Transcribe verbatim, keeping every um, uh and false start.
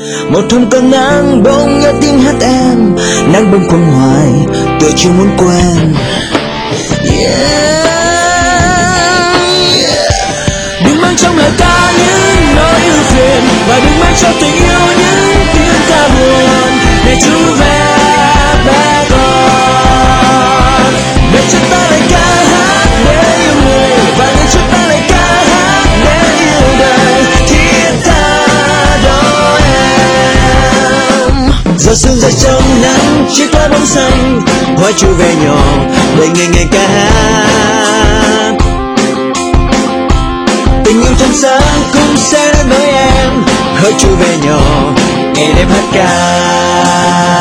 Một hôm có nắng bỗng nghe tiếng hát em, nắng bâng khuâng hoài tôi chưa muốn quen. Yeah, yeah. Đừng mang trong lời ta những nỗi ưu phiền, và đừng mang cho tình yêu những tiếng ca buồn. Để chú về bé con, để cho ta lại ca hát để yêu người, và để cho ta lại ca hát để yêu đời. Thiết tha đôi em. Giờ sương rơi trong nắng, chiếc lá bóng xanh, hoa chu về nhỏ để ngày ngày ca hát. Tình yêu trong sáng cũng sẽ đến với em, hỡi chu về nhỏ ngày đêm hát ca.